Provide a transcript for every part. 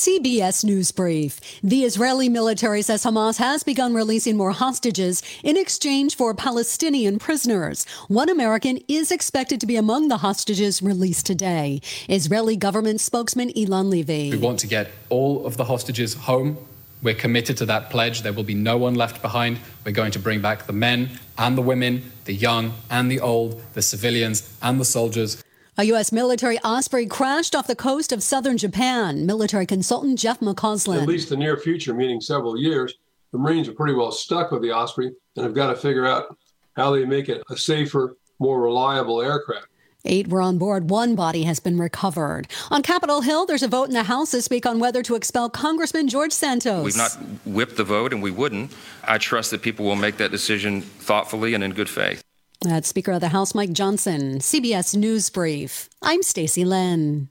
CBS News Brief. The Israeli military says Hamas has begun releasing more hostages in exchange for Palestinian prisoners. One American is expected to be among the hostages released today. Israeli government spokesman Ilan Levy. We want to get all of the hostages home. We're committed to that pledge. There will be no one left behind. We're going to bring back the men and the women, the young and the old, the civilians and the soldiers. A U.S. military Osprey crashed off the coast of southern Japan. Military consultant Jeff McCausland. At least the near future, meaning several years, the Marines are pretty well stuck with the Osprey and have got to figure out how they make it a safer, more reliable aircraft. 8 were on board. 1 body has been recovered. On Capitol Hill, there's a vote in the House this week on whether to expel Congressman George Santos. We've not whipped the vote, and we wouldn't. I trust that people will make that decision thoughtfully and in good faith. That's Speaker of the House Mike Johnson. CBS News Brief. I'm Stacey Lynn.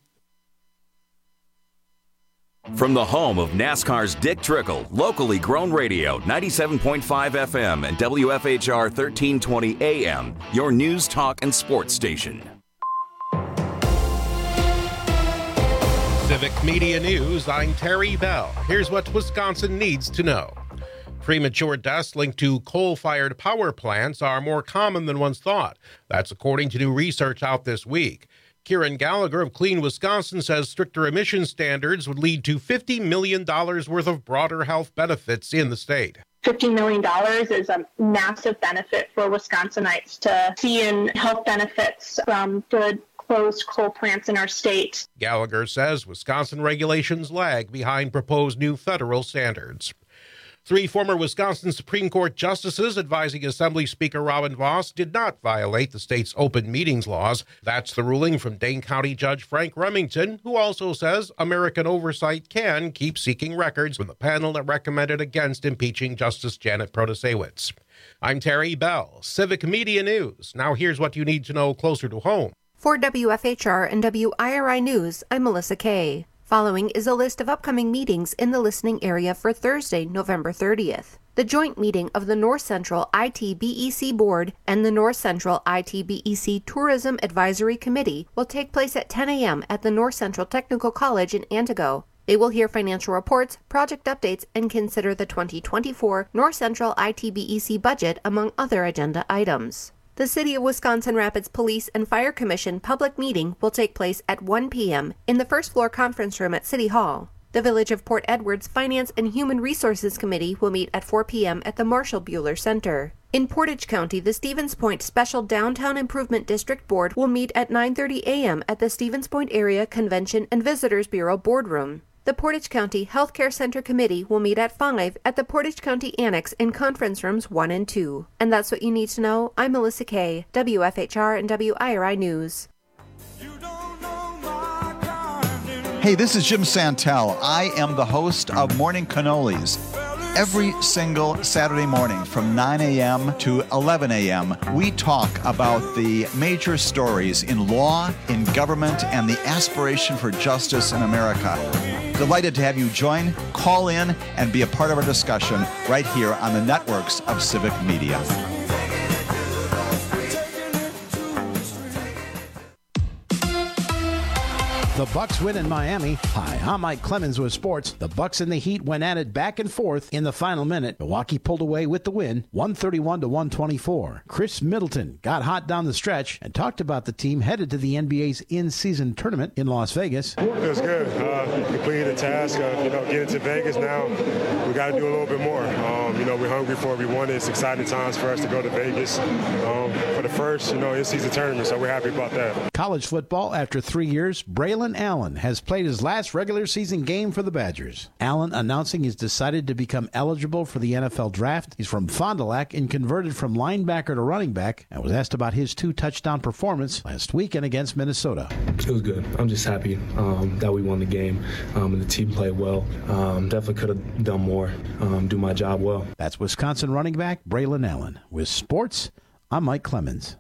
From the home of NASCAR's Dick Trickle, locally grown radio, 97.5 FM and WFHR 1320 AM, your news, talk, and sports station. Civic Media News, I'm Terry Bell. Here's what Wisconsin needs to know. Premature deaths linked to coal-fired power plants are more common than once thought. That's according to new research out this week. Kieran Gallagher of Clean Wisconsin says stricter emission standards would lead to $50 million worth of broader health benefits in the state. $50 million is a massive benefit for Wisconsinites to see in health benefits from good closed coal plants in our state. Gallagher says Wisconsin regulations lag behind proposed new federal standards. 3 former Wisconsin Supreme Court justices advising Assembly Speaker Robin Vos did not violate the state's open meetings laws. That's the ruling from Dane County Judge Frank Remington, who also says American oversight can keep seeking records from the panel that recommended against impeaching Justice Janet Protasewicz. I'm Terry Bell, Civic Media News. Now here's what you need to know closer to home. For WFHR and WIRI News, I'm Melissa Kay. Following is a list of upcoming meetings in the listening area for Thursday, November 30th. The joint meeting of the North Central ITBEC Board and the North Central ITBEC Tourism Advisory Committee will take place at 10 a.m. at the North Central Technical College in Antigo. They will hear financial reports, project updates, and consider the 2024 North Central ITBEC budget, among other agenda items. The City of Wisconsin Rapids Police and Fire Commission public meeting will take place at 1 p.m. in the first floor conference room at City Hall. The Village of Port Edwards Finance and Human Resources Committee will meet at 4 p.m. at the Marshall Buehler Center. In Portage County, the Stevens Point Special Downtown Improvement District Board will meet at 9:30 a.m. at the Stevens Point Area Convention and Visitors Bureau Boardroom. The Portage County Healthcare Center Committee will meet at 5 at the Portage County Annex in Conference Rooms 1 and 2. And that's what you need to know. I'm Melissa Kay, WFHR and WIRI News. Hey, this is Jim Santel. I am the host of Morning Cannolis. Every single Saturday morning from 9 a.m. to 11 a.m., we talk about the major stories in law, in government, and the aspiration for justice in America. Delighted to have you join, call in, and be a part of our discussion right here on the networks of Civic Media. The Bucks win in Miami. Hi, I'm Mike Clemens with sports. The Bucks and the Heat went at it back and forth in the final minute. Milwaukee pulled away with the win, 131-124. Chris Middleton got hot down the stretch and talked about the team headed to the NBA's in-season tournament in Las Vegas. It was good. Completed the task of getting to Vegas. Now we got to do a little bit more. We're hungry for it. We won it. It's exciting times for us to go to Vegas for the first in-season tournament. So we're happy about that. College football after 3 years. Braylon Allen has played his last regular season game for the Badgers. Allen announcing he's decided to become eligible for the NFL draft. He's from Fond du Lac and converted from linebacker to running back, and was asked about his 2-touchdown performance last weekend against Minnesota. It was good. I'm just happy that we won the game and the team played well. Definitely could have done more, do my job well. That's Wisconsin running back Braylon Allen. With sports, I'm Mike Clemens.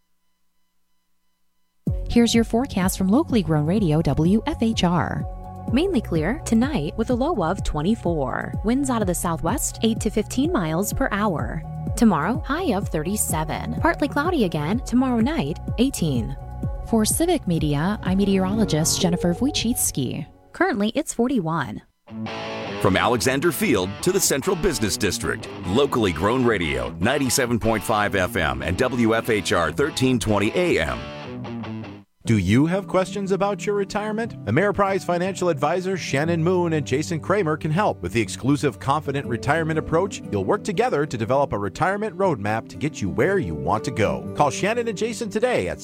Here's your forecast from locally grown radio WFHR. Mainly clear tonight with a low of 24. Winds out of the southwest 8 to 15 miles per hour. Tomorrow, high of 37. Partly cloudy again tomorrow night, 18. For Civic Media, I'm meteorologist Jennifer Wojcicki. Currently, it's 41. From Alexander Field to the Central Business District, locally grown radio, 97.5 FM and WFHR 1320 AM. Do you have questions about your retirement? Ameriprise financial advisors Shannon Moon and Jason Kramer can help. With the exclusive Confident Retirement Approach, you'll work together to develop a retirement roadmap to get you where you want to go. Call Shannon and Jason today at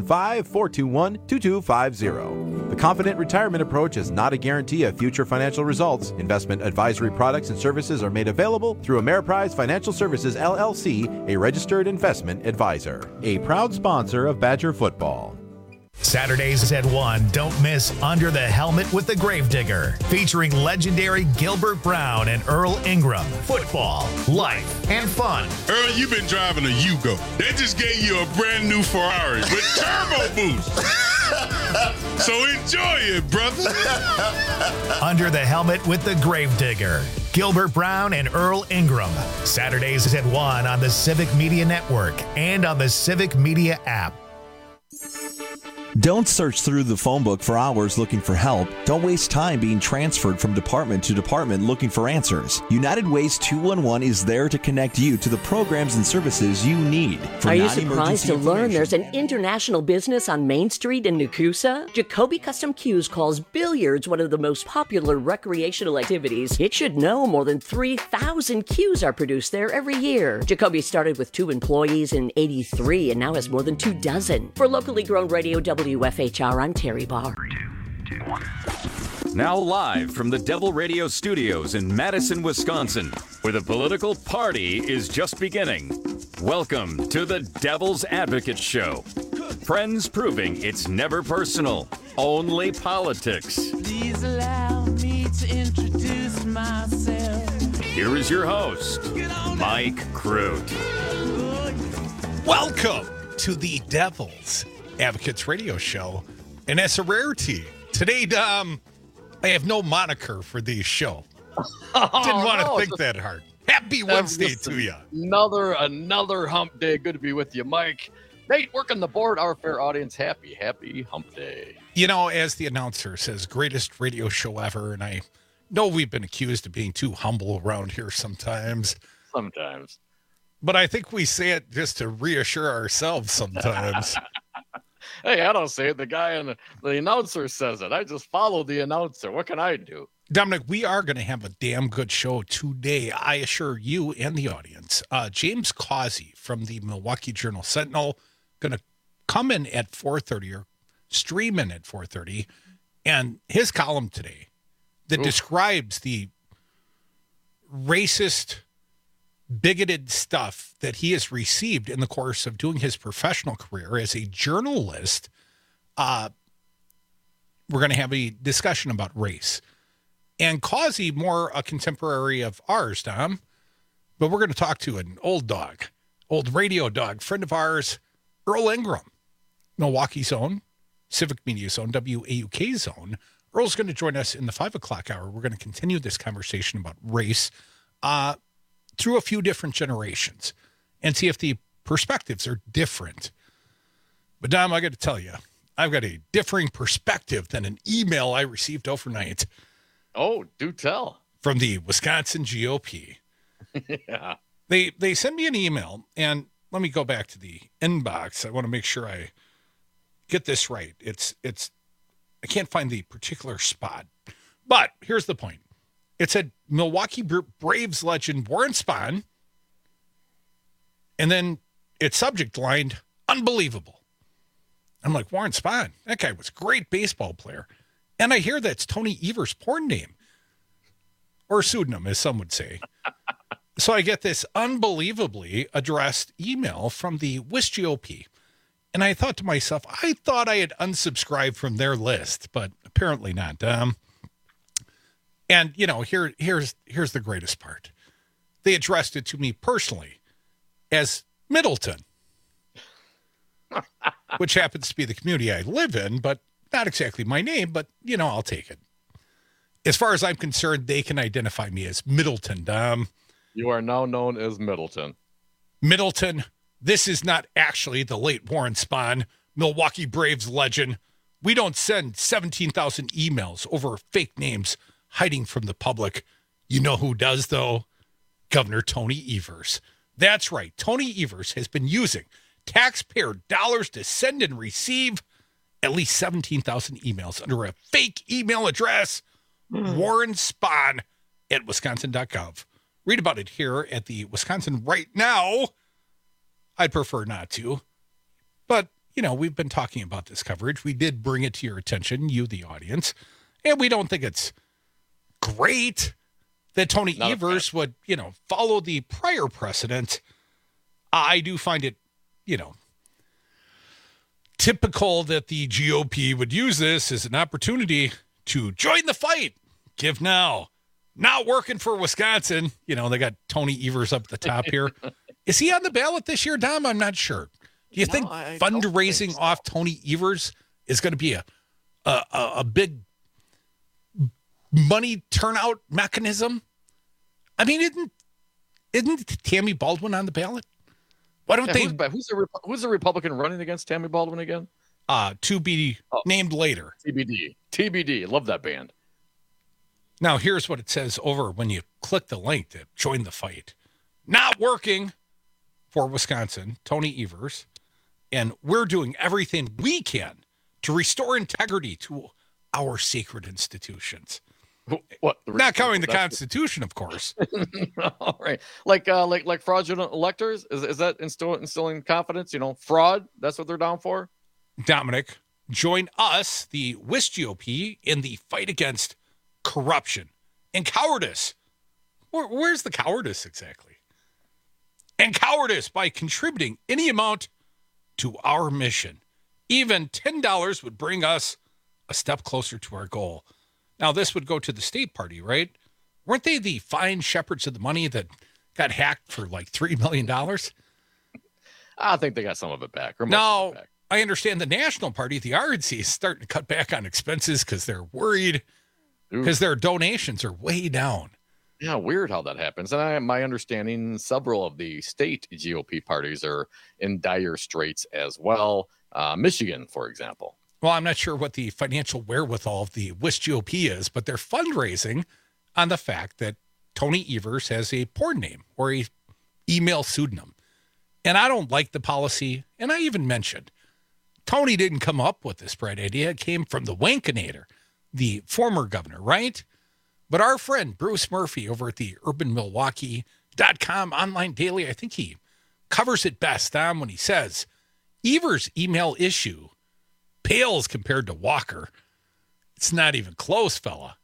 715-421-2250. The Confident Retirement Approach is not a guarantee of future financial results. Investment advisory products and services are made available through Ameriprise Financial Services, LLC, a registered investment advisor. A proud sponsor of Badger football. Saturdays at 1, don't miss Under the Helmet with the Gravedigger, featuring legendary Gilbert Brown and Earl Ingram. Football, life, and fun. Earl, you've been driving a Yugo. They just gave you a brand new Ferrari with turbo boost. So enjoy it, brother. Under the Helmet with the Gravedigger, Gilbert Brown and Earl Ingram. Saturdays at 1 on the Civic Media Network and on the Civic Media app. Don't search through the phone book for hours looking for help. Don't waste time being transferred from department to department looking for answers. United Ways 211 is there to connect you to the programs and services you need. Are you surprised to learn there's an international business on Main Street in Nakusa? Jacoby Custom Cues calls billiards one of the most popular recreational activities. It should know more than 3,000 cues are produced there every year. Jacoby started with 2 employees in '83 and now has more than 24. For locally grown radio WFHR, I'm Terry Barr. Now live from the Devil Radio Studios in Madison, Wisconsin, where the political party is just beginning. Welcome to the Devil's Advocate Show. Friends proving it's never personal, only politics. Please allow me to introduce myself. Here is your host, Mike Crute. Welcome to the Devil's Advocates Radio Show, and that's a rarity. Today, I have no moniker for the show. Didn't want to think that hard. Happy Wednesday to you. Another hump day. Good to be with you, Mike. Nate, working the board, our fair audience. Happy hump day. You know, as the announcer says, greatest radio show ever, and I know we've been accused of being too humble around here sometimes. Sometimes. But I think we say it just to reassure ourselves sometimes. Hey, I don't say it. The guy and the announcer says it. I just follow the announcer. What can I do? Dominic, we are going to have a damn good show today, I assure you and the audience. James Causey from the Milwaukee Journal-Sentinel going to come in at 4:30 or stream in at 4:30, and his column today that describes the racist, bigoted stuff that he has received in the course of doing his professional career as a journalist. We're going to have a discussion about race. And Causey, more a contemporary of ours, Dom, but we're going to talk to an old radio dog, friend of ours, Earl Ingram, Milwaukee's own, Civic Media's own, WAUK's own. Earl's going to join us in the 5 o'clock hour. We're going to continue this conversation about race through a few different generations and see if the perspectives are different. But Dom, I got to tell you, I've got a differing perspective than an email I received overnight. Oh, do tell. From the Wisconsin GOP. Yeah. They sent me an email, and let me go back to the inbox. I want to make sure I get this right. It's I can't find the particular spot. But here's the point. It said Milwaukee Braves legend Warren Spahn, and then its subject lined, unbelievable. I'm like, Warren Spahn, that guy was a great baseball player. And I hear that's Tony Evers' porn name, or pseudonym, as some would say. So I get this unbelievably addressed email from the WIS GOP. And I thought to myself, I thought I had unsubscribed from their list, but apparently not. And, you know, here's the greatest part. They addressed it to me personally as Middleton, which happens to be the community I live in, but not exactly my name, but, you know, I'll take it. As far as I'm concerned, they can identify me as Middleton. You are now known as Middleton. Middleton, this is not actually the late Warren Spahn, Milwaukee Braves legend, We don't send 17,000 emails over fake names hiding from the public. You know who does, though? Governor Tony Evers. That's right. Tony Evers has been using taxpayer dollars to send and receive at least 17,000 emails under a fake email address, Warren Spahn at wisconsin.gov. Read about it here at the Wisconsin Right Now. I'd prefer not to, but, you know, we've been talking about this coverage. We did bring it to your attention, you, the audience, and we don't think it's great that Tony Evers would, you know, follow the prior precedent. I do find it, you know, typical that the GOP would use this as an opportunity to join the fight. Give now. Not working for Wisconsin. You know, they got Tony Evers up at the top here. Is he on the ballot this year, Dom? I'm not sure. Do you think fundraising off Tony Evers is going to be a big money turnout mechanism? I mean, isn't Tammy Baldwin on the ballot? Why don't they? Who's the Republican running against Tammy Baldwin again? To be named later. TBD. Love that band. Now, here's what it says over when you click the link to join the fight. Not working for Wisconsin, Tony Evers, and we're doing everything we can to restore integrity to our sacred institutions. What? Not counting the Constitution, of course. All right, like fraudulent electors. Is that instilling confidence? You know, fraud. That's what they're down for. Dominic, join us, the WIS GOP, in the fight against corruption and cowardice. Where's the cowardice exactly? And cowardice by contributing any amount to our mission. Even $10 would bring us a step closer to our goal. Now, this would go to the state party, right? Weren't they the fine shepherds of the money that got hacked for like $3 million? I think they got some of it back. No, I understand the national party, the RNC, is starting to cut back on expenses because they're worried because their donations are way down. Yeah, weird how that happens. And my understanding, several of the state GOP parties are in dire straits as well. Michigan, for example. Well, I'm not sure what the financial wherewithal of the WIS GOP is, but they're fundraising on the fact that Tony Evers has a porn name or a email pseudonym. And I don't like the policy. And I even mentioned, Tony didn't come up with this bright idea. It came from the Wankinator, the former governor, right? But our friend Bruce Murphy over at the urbanmilwaukee.com online daily, I think he covers it best, Dom, when he says, Evers' email issue pales compared to Walker. It's not even close, fella.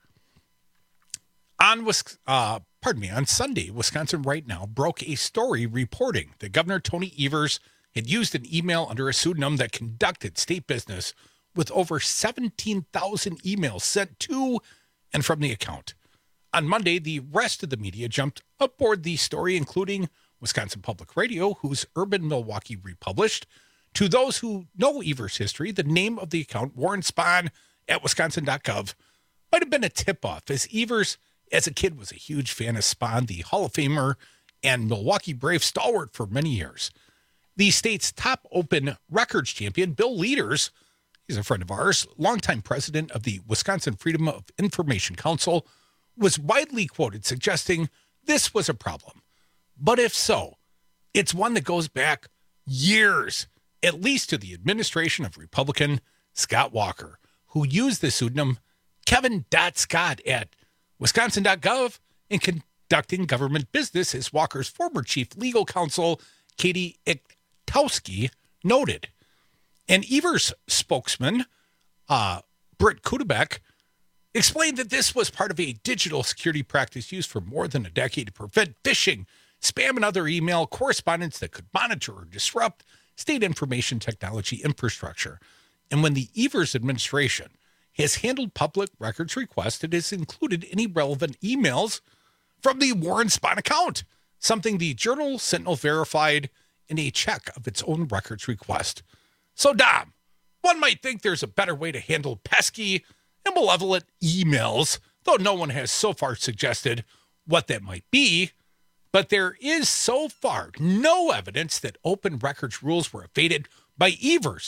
On Sunday, Wisconsin Right Now broke a story reporting that Governor Tony Evers had used an email under a pseudonym that conducted state business with over 17,000 emails sent to and from the account. On Monday, the rest of the media jumped aboard the story, including Wisconsin Public Radio, whose Urban Milwaukee republished. To those who know Evers' history, the name of the account, Warren Spahn at wisconsin.gov, might have been a tip-off, as Evers, as a kid, was a huge fan of Spahn, the Hall of Famer and Milwaukee Brave stalwart for many years. The state's top open records champion, Bill Leaders, he's a friend of ours, longtime president of the Wisconsin Freedom of Information Council, was widely quoted suggesting this was a problem. But if so, it's one that goes back years, at least to the administration of Republican Scott Walker, who used the pseudonym Kevin.Scott at wisconsin.gov in conducting government business, as Walker's former chief legal counsel, Katie Ichtowski, noted. And Evers' spokesman, Britt Kudebek, explained that this was part of a digital security practice used for more than a decade to prevent phishing, spam, and other email correspondence that could monitor or disrupt state information technology infrastructure. And when the Evers administration has handled public records requests, it has included any relevant emails from the Warren Spahn account, something the Journal Sentinel verified in a check of its own records request. So, Dom, one might think there's a better way to handle pesky and malevolent emails, though no one has so far suggested what that might be. But there is so far no evidence that open records rules were evaded by Evers,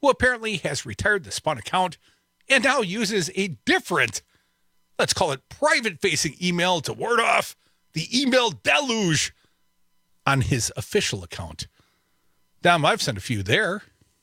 who apparently has retired the Spun account and now uses a different, let's call it private-facing email to ward off the email deluge on his official account. Dom, I've sent a few there.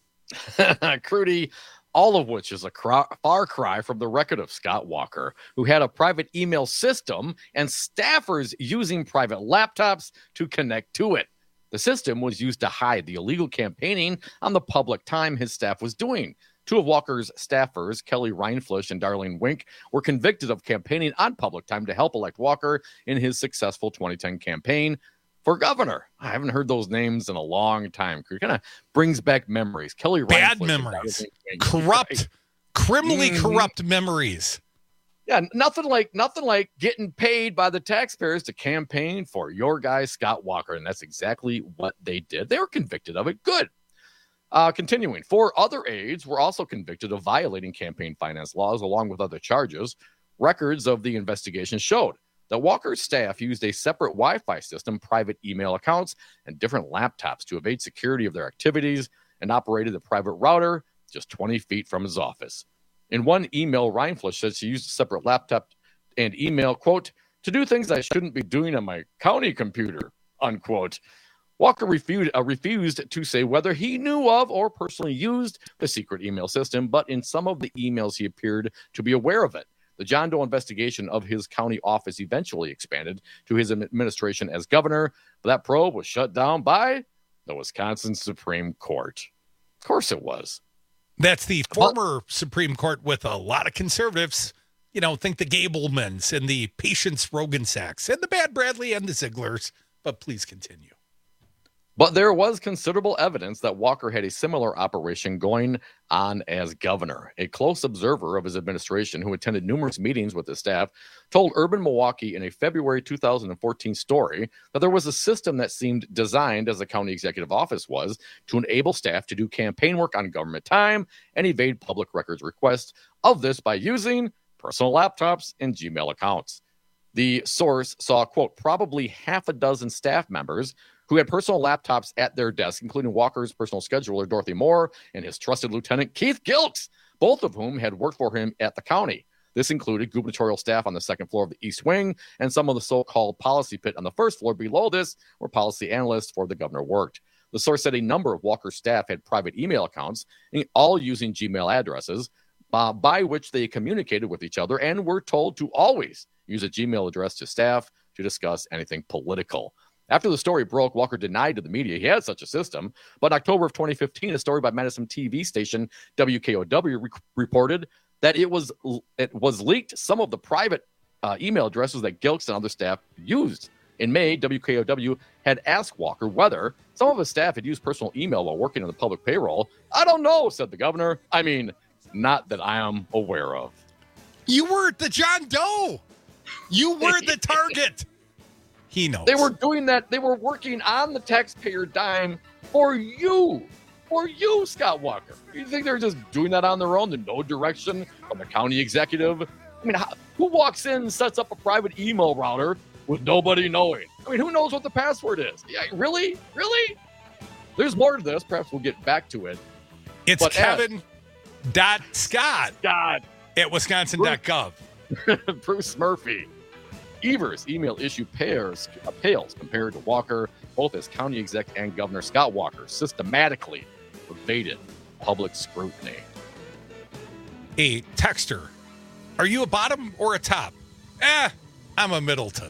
Crudy, all of which is a far cry from the record of Scott Walker, who had a private email system and staffers using private laptops to connect to it. The system was used to hide the illegal campaigning on the public time his staff was doing. Two of Walker's staffers, Kelly Reinflush and Darlene Wink, were convicted of campaigning on public time to help elect Walker in his successful 2010 campaign for governor. I haven't heard those names in a long time. It kind of brings back memories. Kelly Bad Reinflush memories. Corrupt, criminally corrupt memories. Yeah, nothing like getting paid by the taxpayers to campaign for your guy, Scott Walker. And that's exactly what they did. They were convicted of it. Good. Continuing, 4 other aides were also convicted of violating campaign finance laws along with other charges. Records of the investigation showed that Walker's staff used a separate Wi-Fi system, private email accounts, and different laptops to evade security of their activities and operated a private router just 20 feet from his office. In one email, Reinflush said she used a separate laptop and email, quote, to do things I shouldn't be doing on my county computer, unquote. Walker refused to say whether he knew of or personally used the secret email system, but in some of the emails he appeared to be aware of it. The John Doe investigation of his county office eventually expanded to his administration as governor, but that probe was shut down by the Wisconsin Supreme Court. Of course it was. That's the former Supreme Court with a lot of conservatives. You know, think the Gablemans and the Patience Rogensacks and the Bad Bradley and the Zieglers. But please continue. But there was considerable evidence that Walker had a similar operation going on as governor. A close observer of his administration who attended numerous meetings with his staff told Urban Milwaukee in a February 2014 story that there was a system that seemed designed, as the county executive office was, to enable staff to do campaign work on government time and evade public records requests of this by using personal laptops and Gmail accounts. The source saw, quote, probably half a dozen staff members who had personal laptops at their desk, including Walker's personal scheduler, Dorothy Moore, and his trusted lieutenant, Keith Gilks, both of whom had worked for him at the county. This included gubernatorial staff on the second floor of the East Wing and some of the so-called policy pit on the first floor below this, where policy analysts for the governor worked. The source said a number of Walker's staff had private email accounts, all using Gmail addresses, by which they communicated with each other and were told to always use a Gmail address to staff to discuss anything political. After the story broke, Walker denied to the media he had such a system. But in October of 2015, a story by Madison TV station WKOW reported that it was leaked some of the private email addresses that Gilks and other staff used. In May, WKOW had asked Walker whether some of his staff had used personal email while working on the public payroll. I don't know, said the governor. I mean, not that I am aware of. You were the John Doe. You were the target. He knows. They were doing that. They were working on the taxpayer dime for you, Scott Walker. You think they're just doing that on their own? There's no direction from the county executive. I mean, who walks in and sets up a private email router with nobody knowing? I mean, who knows what the password is? Yeah, really? There's more to this. Perhaps we'll get back to it. It's Kevin.Scott at Wisconsin.gov. Bruce Murphy. Evers' email issue pales compared to Walker, both as county exec and Governor Scott Walker systematically evaded public scrutiny. A texter. Are you a bottom or a top? I'm a Middleton.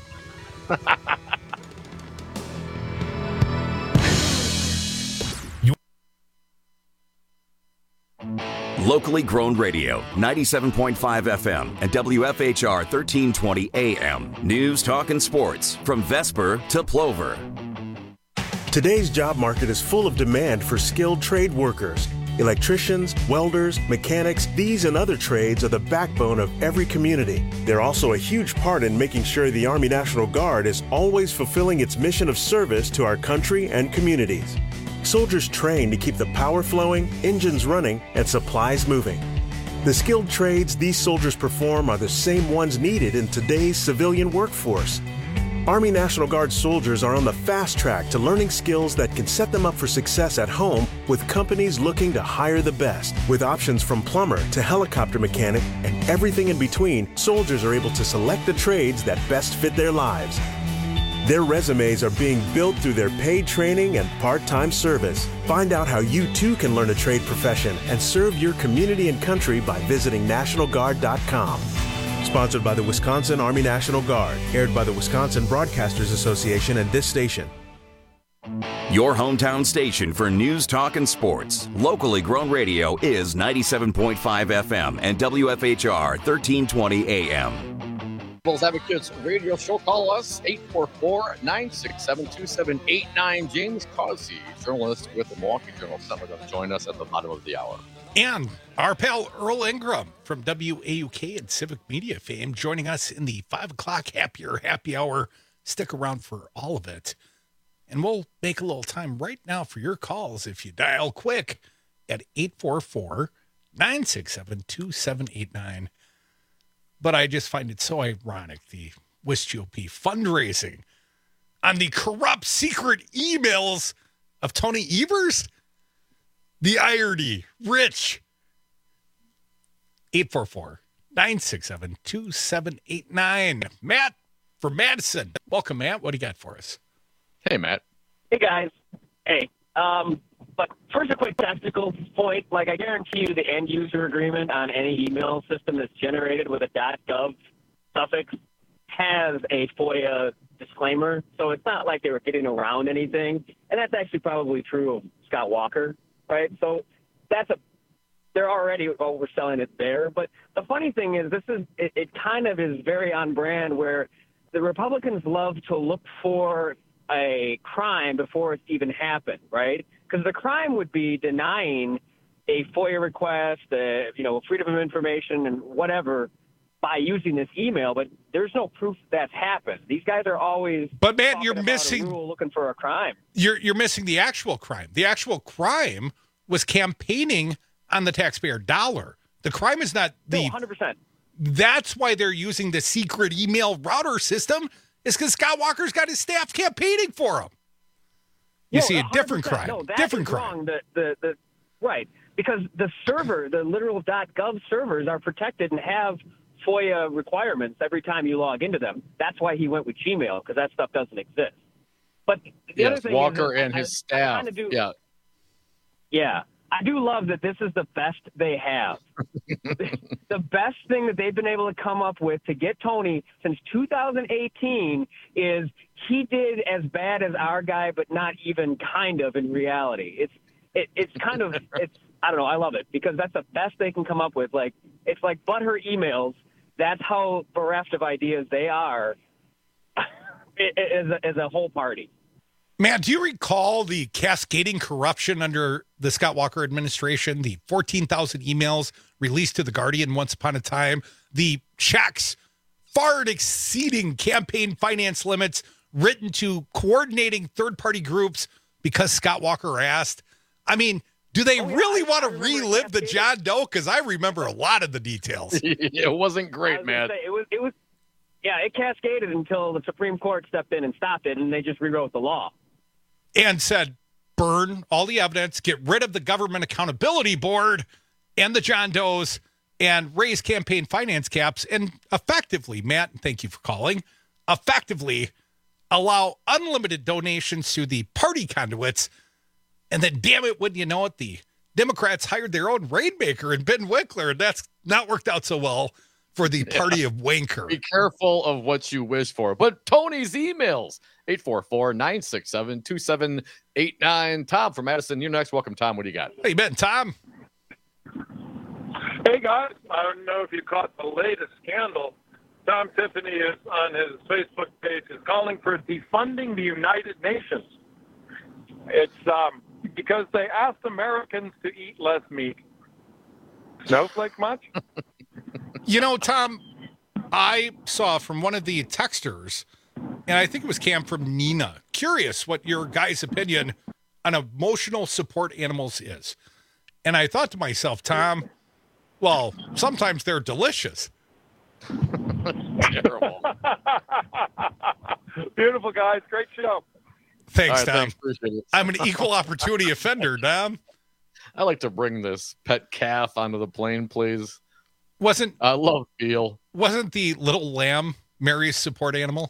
Locally grown radio, 97.5 FM and WFHR 1320 AM. News, talk, and sports from Vesper to Plover. Today's job market is full of demand for skilled trade workers. Electricians, welders, mechanics, these and other trades are the backbone of every community. They're also a huge part in making sure the Army National Guard is always fulfilling its mission of service to our country and communities. Soldiers train to keep the power flowing, engines running, and supplies moving. The skilled trades these soldiers perform are the same ones needed in today's civilian workforce. Army National Guard soldiers are on the fast track to learning skills that can set them up for success at home with companies looking to hire the best. With options from plumber to helicopter mechanic and everything in between, soldiers are able to select the trades that best fit their lives. Their resumes are being built through their paid training and part-time service. Find out how you too can learn a trade profession and serve your community and country by visiting NationalGuard.com. Sponsored by the Wisconsin Army National Guard. Aired by the Wisconsin Broadcasters Association and this station. Your hometown station for news, talk, and sports. Locally grown radio is 97.5 FM and WFHR 1320 AM. Devil's Advocates radio show. Call us 844-967-2789. James Causey, journalist with the Milwaukee Journal-Sentinel, going to join us at the bottom of the hour. And our pal Earl Ingram from WAUK and Civic Media fame joining us in the 5 o'clock happy hour. Stick around for all of it. And we'll make a little time right now for your calls if you dial quick at 844-967-2789. But I just find it so ironic, the West GOP fundraising on the corrupt secret emails of Tony Evers. The irony, Rich. 844-967-2789. Matt from Madison. Welcome, Matt. What do you got for us? Hey, Matt. Hey, guys. Hey. But first, a quick technical point. Like, I guarantee you the end-user agreement on any email system that's generated with a .gov suffix has a FOIA disclaimer. So it's not like they were getting around anything. And that's actually probably true of Scott Walker. Right, so they're already overselling it there. But the funny thing is, it kind of is very on brand where the Republicans love to look for a crime before it's even happened, right? Because the crime would be denying a FOIA request, freedom of information and whatever by using this email. But there's no proof that's happened. These guys are always. But Matt, you're missing. Looking for a crime. You're missing the actual crime. The actual crime was campaigning on the taxpayer dollar. The crime is not the. 100%. That's why they're using the secret email router system. Is because Scott Walker's got his staff campaigning for him. You see a different crime. No, that different is crime. Wrong. Right, because the server, the literal .gov servers are protected and have FOIA requirements every time you log into them. That's why he went with Gmail, because that stuff doesn't exist. But the other thing Walker is and his staff. Yeah, I do love that this is the best they have. The best thing that they've been able to come up with to get Tony since 2018 is he did as bad as our guy, but not even kind of in reality. It's kind of I don't know. I love it because that's the best they can come up with. Like it's like butthurt emails. That's how bereft of ideas they are as a whole party. Man, do you recall the cascading corruption under the Scott Walker administration? The 14,000 emails released to The Guardian once upon a time, the checks far exceeding campaign finance limits written to coordinating third-party groups because Scott Walker asked. I mean, do they really want to relive the John Doe? Because I remember a lot of the details. It wasn't great, man. It was. Yeah, it cascaded until the Supreme Court stepped in and stopped it, and they just rewrote the law. And said, burn all the evidence, get rid of the Government Accountability Board and the John Does, and raise campaign finance caps, and effectively, Matt, thank you for calling, effectively allow unlimited donations to the party conduits. And then, damn it, wouldn't you know it, the Democrats hired their own rainmaker in Ben Winkler, and that's not worked out so well for the party of wanker. Be careful of what you wish for. But Tony's emails, 844-967-2789. Tom from Madison, you're next. Welcome, Tom. What do you got? Hey, Ben, Tom. Hey, guys. I don't know if you caught the latest scandal. Tom Tiffany is on his Facebook page is calling for defunding the United Nations. It's because they asked Americans to eat less meat. Snowflake much? You know, Tom, I saw from one of the texters, and I think it was Cam from Nina, curious what your guys' opinion on emotional support animals is. And I thought to myself, Tom, well, sometimes they're delicious. Terrible. Beautiful, guys. Great show. Thanks, All right, Tom. thanks. Appreciate it. I'm an equal opportunity offender, Tom. I like to bring this pet calf onto the plane, please. I love veal. Wasn't the little lamb Mary's support animal?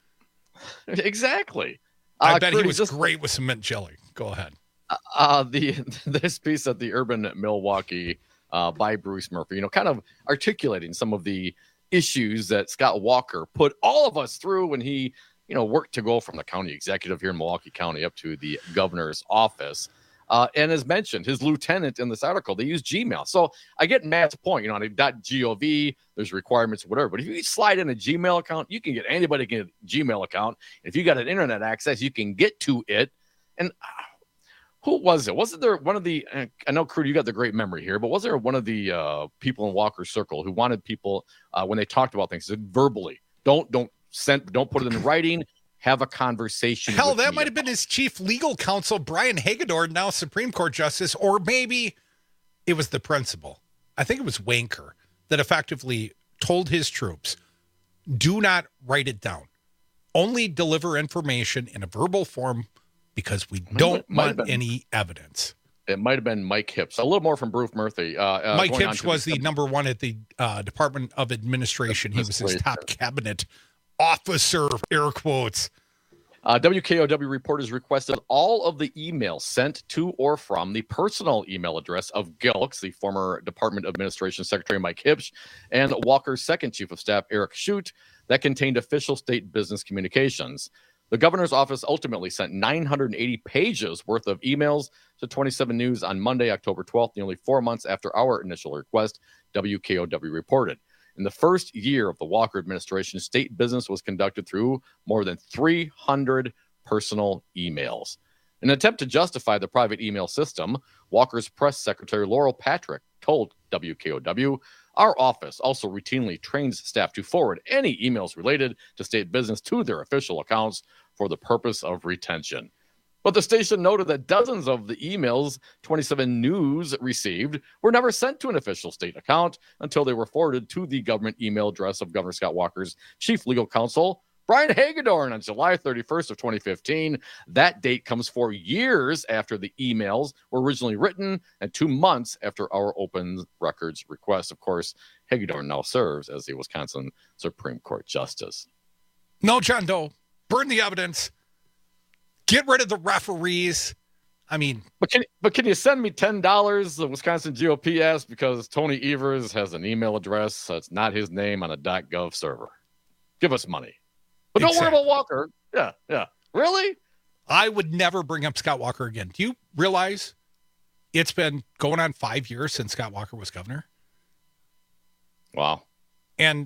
Exactly. I bet he was great with some mint jelly. Go ahead. This piece at the Urban Milwaukee by Bruce Murphy, kind of articulating some of the issues that Scott Walker put all of us through when he, worked to go from the county executive here in Milwaukee County up to the governor's office. And as mentioned, his lieutenant in this article, they use Gmail. So I get Matt's point, on a .gov, there's requirements, whatever. But if you slide in a Gmail account, you can get anybody can get a Gmail account. If you got an internet access, you can get to it. And who was it? Wasn't there one of the, I know, Crudy, you got the great memory here, but was there one of the people in Walker's circle who wanted people, when they talked about things, verbally, don't put it in writing, have a conversation. Hell, that might have been his chief legal counsel, Brian Hagedorn, now Supreme Court Justice, or maybe it was the principal. I think it was Wanker that effectively told his troops, do not write it down. Only deliver information in a verbal form because we don't want any evidence. It might have been Mike Hips. A little more from Bruce Murphy. Mike Hips was the number one at the Department of Administration. He was his top cabinet officer, air quotes. WKOW reporters requested all of the emails sent to or from the personal email address of Gilks, the former Department of Administration Secretary Mike Hips, and Walker's second chief of staff, Eric Shute, that contained official state business communications. The governor's office ultimately sent 980 pages worth of emails to 27 News on Monday, October 12th, nearly 4 months after our initial request, WKOW reported. In the first year of the Walker administration, state business was conducted through more than 300 personal emails. In an attempt to justify the private email system, Walker's press secretary Laurel Patrick told WKOW, our office also routinely trains staff to forward any emails related to state business to their official accounts for the purpose of retention. But the station noted that dozens of the emails 27 News received were never sent to an official state account until they were forwarded to the government email address of Governor Scott Walker's chief legal counsel, Brian Hagedorn, on July 31st of 2015. That date comes 4 years after the emails were originally written and 2 months after our open records request. Of course, Hagedorn now serves as the Wisconsin Supreme Court Justice. No, John Doe. Burn the evidence. Get rid of the referees. I mean, but can you send me $10? The Wisconsin GOP asked, because Tony Evers has an email address that's not his name on a .gov server. Give us money, but don't worry about Walker. Yeah. Really? I would never bring up Scott Walker again. Do you realize it's been going on 5 years since Scott Walker was governor? Wow. And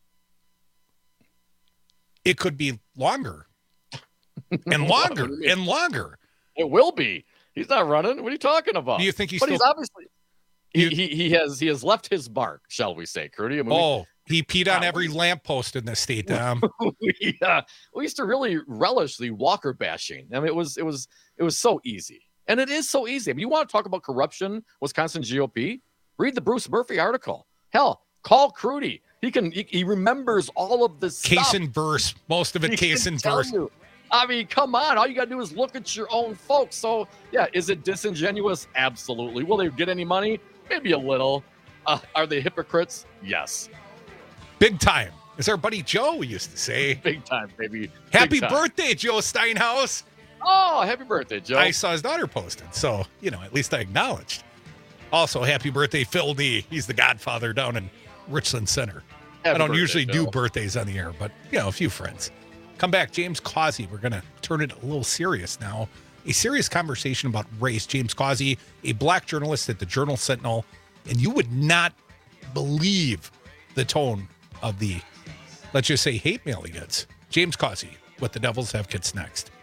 it could be longer. And longer and longer. It will be. He's not running. What are you talking about? Do you think he's obviously he has left his mark, shall we say, Crudy? I mean, he peed on every lamppost in the state. We used to really relish the Walker bashing. I mean, it was so easy, and it is so easy. I mean, you want to talk about corruption, Wisconsin GOP? Read the Bruce Murphy article. Hell, call Crudy. He remembers all of this case stuff. in verse, most of it case in verse. I mean, come on. All you got to do is look at your own folks. So, yeah, is it disingenuous? Absolutely. Will they get any money? Maybe a little. Are they hypocrites? Yes. Big time. As our buddy Joe used to say. Big time, baby. Happy birthday, Joe Steinhaus. Oh, happy birthday, Joe. I saw his daughter posted, so, at least I acknowledged. Also, happy birthday, Phil D. He's the godfather down in Richland Center. I don't usually do birthdays on the air, but, a few friends. Come back, James Causey. We're going to turn it a little serious now. A serious conversation about race. James Causey, a black journalist at the Journal-Sentinel, and you would not believe the tone of the, let's just say, hate mail he gets. James Causey with the Devil's Advocates next.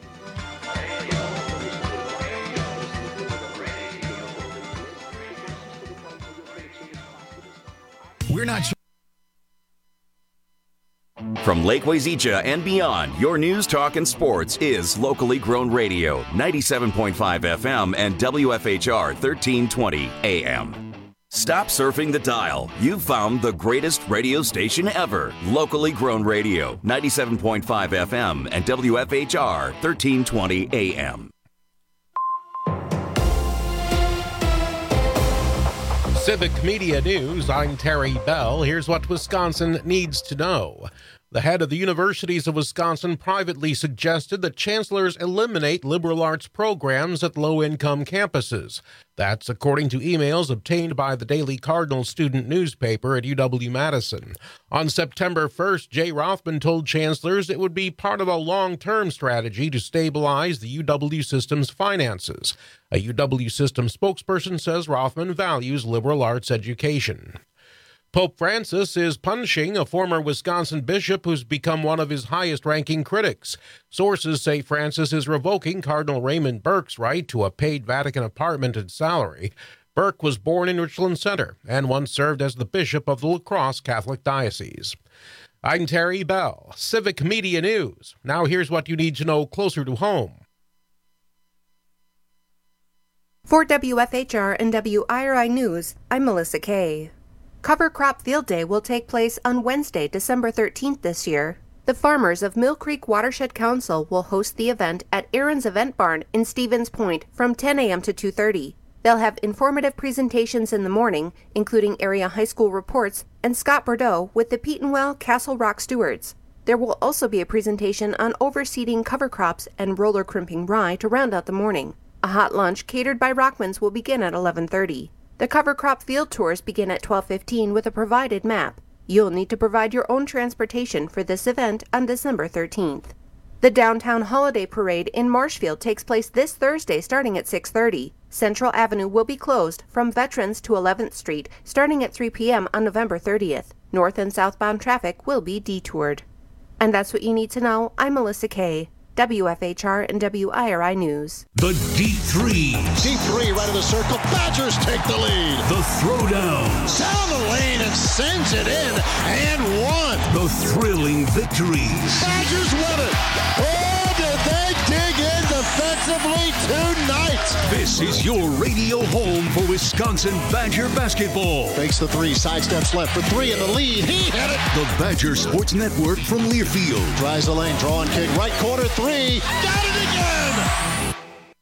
We're not sure. From Lake Wazeecha and beyond, your news, talk, and sports is locally grown radio, 97.5 FM and WFHR 1320 AM. Stop surfing the dial. You've found the greatest radio station ever. Locally grown radio, 97.5 FM and WFHR 1320 AM. Civic Media News, I'm Terry Bell. Here's what Wisconsin needs to know. The head of the Universities of Wisconsin privately suggested that chancellors eliminate liberal arts programs at low-income campuses. That's according to emails obtained by the Daily Cardinal student newspaper at UW-Madison. On September 1st, Jay Rothman told chancellors it would be part of a long-term strategy to stabilize the UW system's finances. A UW system spokesperson says Rothman values liberal arts education. Pope Francis is punishing a former Wisconsin bishop who's become one of his highest-ranking critics. Sources say Francis is revoking Cardinal Raymond Burke's right to a paid Vatican apartment and salary. Burke was born in Richland Center and once served as the bishop of the La Crosse Catholic Diocese. I'm Terry Bell, Civic Media News. Now here's what you need to know closer to home. For WFHR and WIRI News, I'm Melissa Kay. Cover Crop Field Day will take place on Wednesday, December 13th this year. The farmers of Mill Creek Watershed Council will host the event at Aaron's Event Barn in Stevens Point from 10 a.m. to 2:30. They'll have informative presentations in the morning, including area high school reports, and Scott Bordeaux with the Petenwell Castle Rock Stewards. There will also be a presentation on overseeding cover crops and roller crimping rye to round out the morning. A hot lunch catered by Rockman's will begin at 11:30. The cover crop field tours begin at 12:15 with a provided map. You'll need to provide your own transportation for this event on December 13th. The Downtown Holiday Parade in Marshfield takes place this Thursday starting at 6:30. Central Avenue will be closed from Veterans to 11th Street starting at 3 p.m. on November 30th. North and southbound traffic will be detoured. And that's what you need to know. I'm Melissa Kay. WFHR and WIRI News. The deep threes. Deep three right of the circle. Badgers take the lead. The throwdowns. Down the lane and sends it in and one. The thrilling victories. Badgers win it. Oh, did they dig in defensively tonight? This is your radio home for Wisconsin Badger basketball. Fakes the three, sidesteps left for three in the lead. He hit it. The Badger Sports Network from Learfield. Tries the lane, draw and kick, right corner three. Got it again.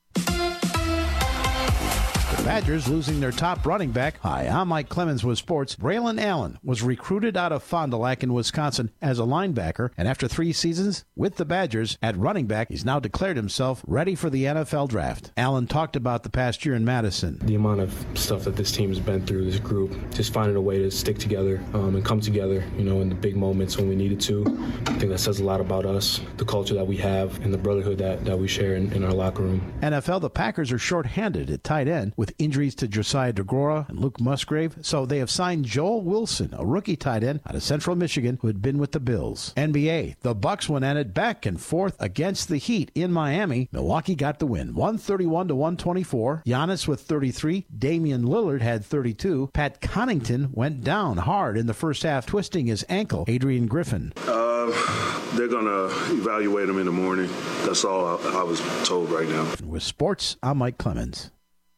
The Badgers losing their top running back. Hi, I'm Mike Clemens with sports. Braylon Allen was recruited out of Fond du Lac in Wisconsin as a linebacker, and after 3 seasons with the Badgers at running back, he's now declared himself ready for the NFL draft. Allen talked about the past year in Madison. The amount of stuff that this team's been through, this group, just finding a way to stick together and come together, in the big moments when we needed to. I think that says a lot about us, the culture that we have, and the brotherhood that we share in our locker room. NFL, the Packers are shorthanded at tight end with injuries to Josiah DeGora and Luke Musgrave, so they have signed Joel Wilson, a rookie tight end out of Central Michigan who had been with the Bills. NBA, the Bucks went at it back and forth against the Heat in Miami. Milwaukee got the win, 131-124. Giannis with 33. Damian Lillard had 32. Pat Connaughton went down hard in the first half, twisting his ankle. Adrian Griffin. They're going to evaluate him in the morning. That's all I was told right now. With sports, I'm Mike Clemens.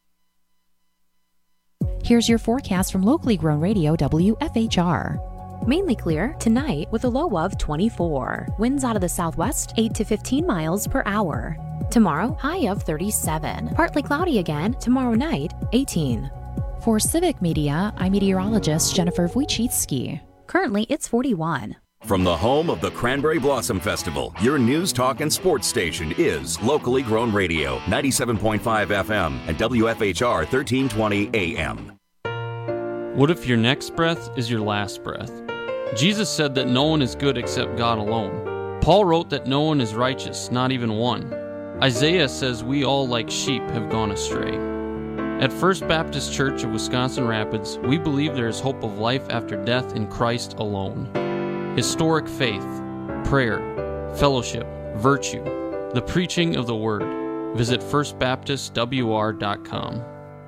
Here's your forecast from locally grown radio WFHR. Mainly clear tonight with a low of 24. Winds out of the southwest 8 to 15 miles per hour. Tomorrow, high of 37. Partly cloudy again tomorrow night, 18. For Civic Media, I'm meteorologist Jennifer Wojcicki. Currently, it's 41. From the home of the Cranberry Blossom Festival, your news, talk, and sports station is locally grown radio, 97.5 FM and WFHR 1320 AM. What if your next breath is your last breath? Jesus said that no one is good except God alone. Paul wrote that no one is righteous, not even one. Isaiah says we all like sheep have gone astray. At First Baptist Church of Wisconsin Rapids, we believe there is hope of life after death in Christ alone. Historic faith, prayer, fellowship, virtue, the preaching of the Word. Visit firstbaptistwr.com.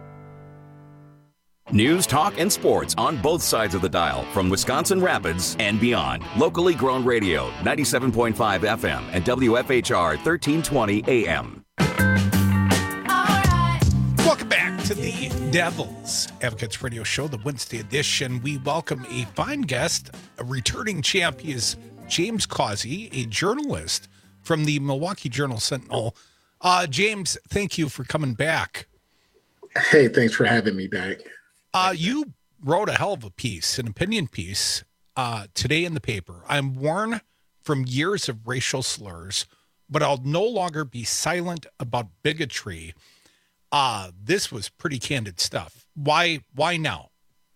News, talk, and sports on both sides of the dial from Wisconsin Rapids and beyond. Locally grown radio, 97.5 FM and WFHR 1320 AM. Welcome back. to the Devil's Advocates Radio Show, the Wednesday edition. We welcome a fine guest, a returning champ. He is James Causey, a journalist from the Milwaukee Journal-Sentinel. James, thank you for coming back. Hey, thanks for having me back. You wrote a hell of a piece, an opinion piece, today in the paper. I'm worn from years of racial slurs, but I'll no longer be silent about bigotry. This was pretty candid stuff. Why now?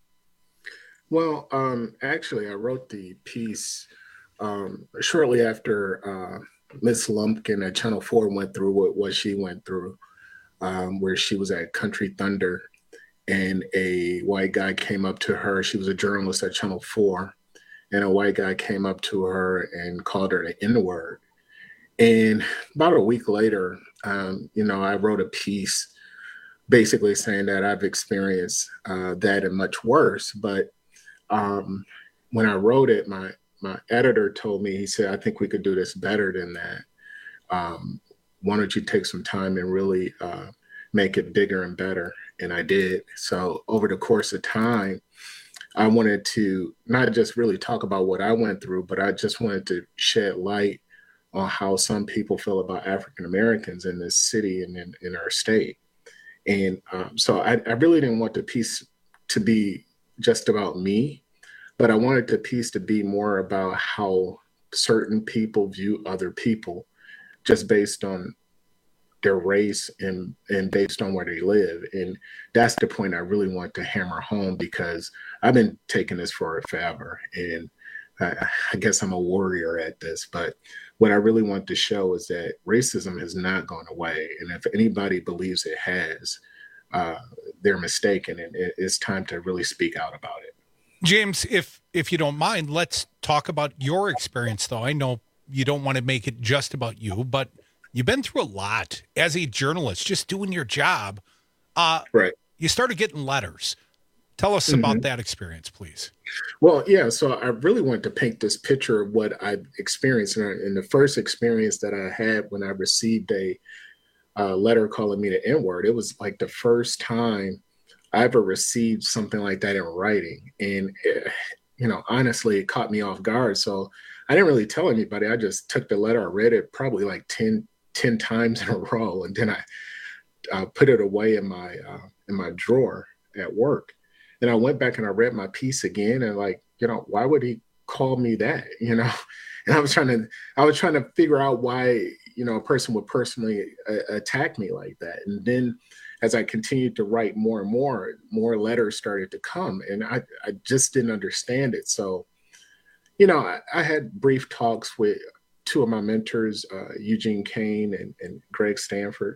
Well, actually, I wrote the piece shortly after Miss Lumpkin at Channel 4 went through what she went through, where she was at Country Thunder, and a white guy came up to her. She was a journalist at Channel 4, and a white guy came up to her and called her the N-word. And about a week later, I wrote a piece basically saying that I've experienced that and much worse. But when I wrote it, my editor told me, he said, I think we could do this better than that. Why don't you take some time and really make it bigger and better? And I did. So over the course of time, I wanted to not just really talk about what I went through, but I just wanted to shed light on how some people feel about African Americans in this city and in our state. And so I really didn't want the piece to be just about me, but I wanted the piece to be more about how certain people view other people just based on their race and based on where they live. And that's the point I really want to hammer home, because I've been taking this for forever. And I guess I'm a warrior at this, but what I really want to show is that racism has not gone away. And if anybody believes it has, they're mistaken, and it's time to really speak out about it. James, if you don't mind, let's talk about your experience, though. I know you don't want to make it just about you, but you've been through a lot as a journalist, just doing your job. Right. You started getting letters. Tell us about that experience, please. Well, yeah, so I really want to paint this picture of what I've experienced. And the first experience that I had when I received a letter calling me the N-word, it was like the first time I ever received something like that in writing. And, honestly, it caught me off guard. So I didn't really tell anybody. I just took the letter. I read it probably like 10 times in a row. And then I put it away in my drawer at work. Then I went back and I read my piece again, and why would he call me that? And I was trying to figure out why, a person would personally attack me like that. And then as I continued to write more and more letters started to come, and I just didn't understand it. So, I had brief talks with two of my mentors, Eugene Kane and Greg Stanford,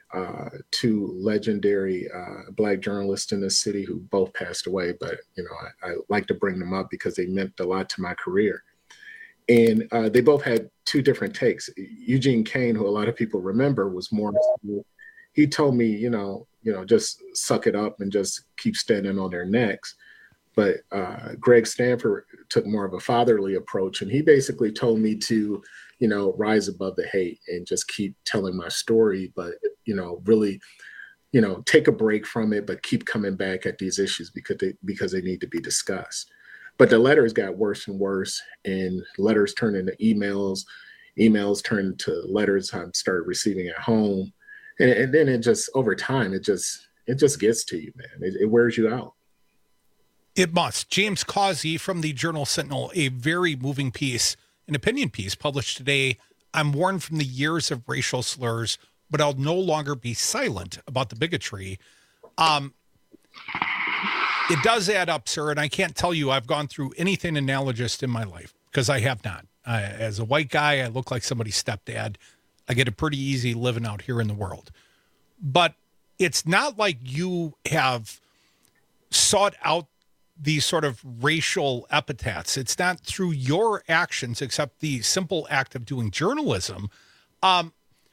two legendary Black journalists in the city who both passed away. But, I like to bring them up because they meant a lot to my career. And they both had two different takes. Eugene Kane, who a lot of people remember, was more, he told me, just suck it up and just keep standing on their necks. But Greg Stanford took more of a fatherly approach. And he basically told me to, rise above the hate and just keep telling my story, but, really, take a break from it, but keep coming back at these issues because they need to be discussed. But the letters got worse and worse, and letters turned into emails turned into letters I started receiving at home. And then it just, over time, it just gets to you, man. It wears you out. It must. James Causey from the Journal-Sentinel, a very moving piece, an opinion piece published today. I'm worn from the years of racial slurs, but I'll no longer be silent about the bigotry. It does add up, sir, and I can't tell you I've gone through anything analogous in my life, because I have not. As a white guy, I look like somebody's stepdad. I get a pretty easy living out here in the world. But it's not like you have sought out these sort of racial epithets. It's not through your actions, except the simple act of doing journalism. How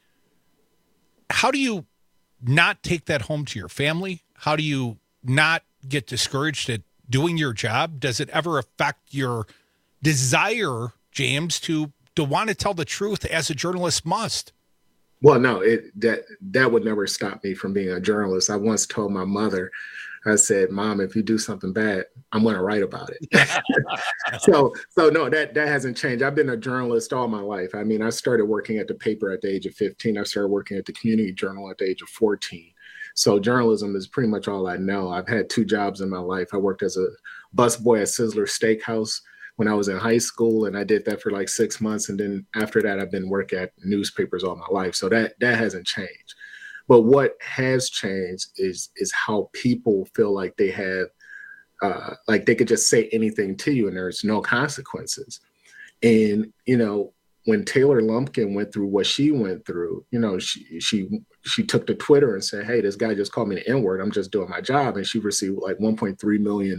do you not take that home to your family? How do you not get discouraged at doing your job? Does it ever affect your desire, James, to want to tell the truth as a journalist must? Well, no, that would never stop me from being a journalist. I once told my mother, I said, "Mom, if you do something bad, I'm going to write about it." so no, that hasn't changed. I've been a journalist all my life. I mean, I started working at the paper at the age of 15. I started working at the community journal at the age of 14. So journalism is pretty much all I know. I've had 2 jobs in my life. I worked as a busboy at Sizzler Steakhouse when I was in high school, and I did that for like 6 months. And then after that, I've been working at newspapers all my life. So that hasn't changed. But what has changed is how people feel like they have, like they could just say anything to you and there's no consequences. And, you know, when Taylor Lumpkin went through what she went through, you know, she took to Twitter and said, "Hey, this guy just called me the N-word. I'm just doing my job." And she received like 1.3 million